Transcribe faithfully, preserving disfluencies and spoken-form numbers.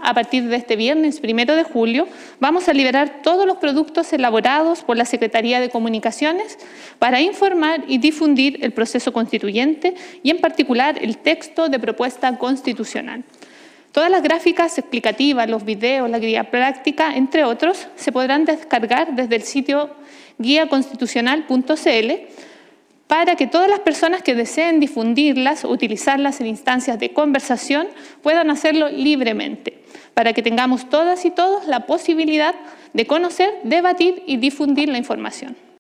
a partir de este viernes primero de julio, vamos a liberar todos los productos elaborados por la Secretaría de Comunicaciones para informar y difundir el proceso constituyente y, en particular, el texto de propuesta constitucional. Todas las gráficas explicativas, los videos, la guía práctica, entre otros, se podrán descargar desde el sitio guía constitucional punto c l para que todas las personas que deseen difundirlas o utilizarlas en instancias de conversación puedan hacerlo libremente, para que tengamos todas y todos la posibilidad de conocer, debatir y difundir la información.